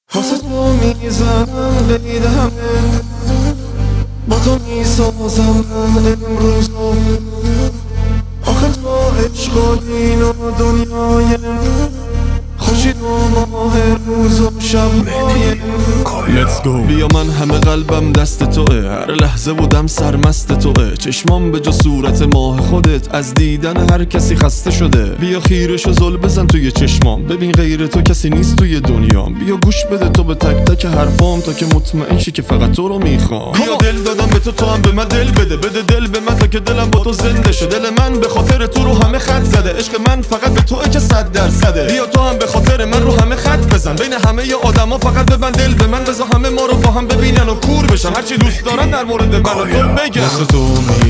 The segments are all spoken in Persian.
واسه تو میزنم قید همه، با تو میسازم من امروزو. آخه تو عشق و دین و دنیای خورشید و ماه روز و شب‌های Let's go. بیا من همه قلبم دست توه، هر لحظه بودم سرمست توه. چشمام به جا صورت ماه خودت، از دیدن هر کسی خسته شده. بیا خیرش و زل بزن توی چشمام، ببین غیر تو کسی نیست توی دنیام. بیا گوش بده تو به تک تک حرفام، تا که مطمئن شی که فقط تو رو میخوام. بیا دل دادم به تو هم به من دل بده، بده دل به من تا که دلم با تو زنده شه. دل من به خاطر تو رو همه خط زده، عشق من فقط به توئه که 100%. بیا تو هم به خاطر من رو همه خط بزن، بین همه ی آدما فقط ببند دل به من، بذار همه ما رو با هم ببینن و کور بشن، هرچی دوست دارن در مورد من و تو بگن. واسه تو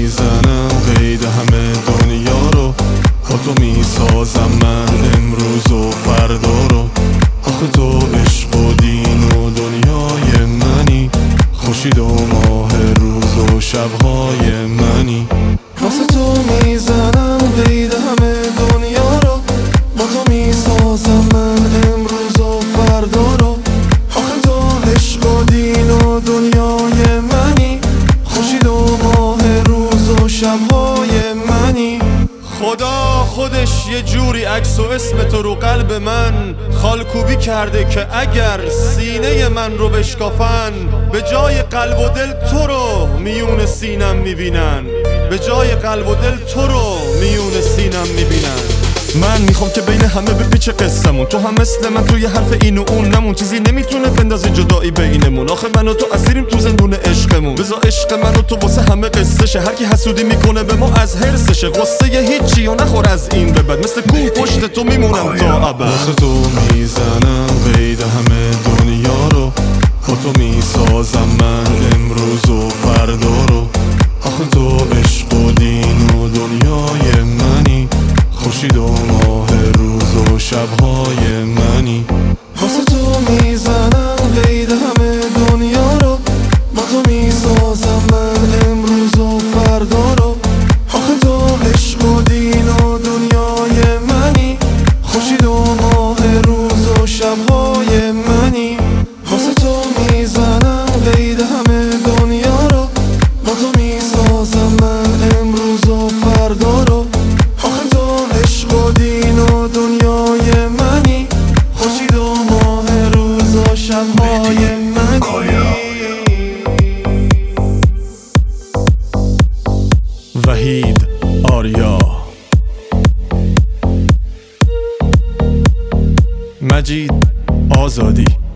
میزنم قید همه دنیا رو، با تو میسازم من امروز و فردا رو. آخه تو عشق و دین و دنیای منی، خورشید و ماه روز و شب‌های منی. واسه تو میزنم قید همه دنیا رو، با تو میسازم من امروز و فردا رو. آخه تو عشق و دین و دنیای منی، خورشید و ماه روز و شب‌های منی. خدا خودش یه جوری عکس و اسم تو رو قلب من خالکوبی کرده که اگر سینه من رو بشکافن، به جای قلب و دل تو رو میون سینم میبینن، به جای قلب و دل تو رو میون سینم میبینن. من میخوام که بین همه بپیچه قصمون، تو هم مثل من توی حرف این و اون نمون، چیزی نمیتونه بندازی جدایی بینمون. آخه من و تو اسیریم تو زندون عشقمون، بذار عشق من و تو واسه همه قصه شه. هر کی حسودی میکنه به ما از حرسشه، غصه هیچی و نخور از این به بعد، مثل کوه پشت تو میمونم تا ابد. واسه تو میزنم قید همه دنیا رو، با تو میسازم من امروز و فردا رو. آخه تو عشق و دین و دنیای منی، خورشید و ماه روز و شب‌های منی. واسه تو میزنم قید همه دنیا رو، با تو میسازم من امروز و فردا رو. آخه تو عشق و دین و دنیای منی، خورشید و ماه روز و شب‌های منی. واسه تو میزنم قید همه دنیا رو، با تو میسازم من امروز و فردا رو. آخه تو عشق و دین و دنیای منی، خورشید و ماه روز و شب‌های منی. وحید آریا، مجید آزادی.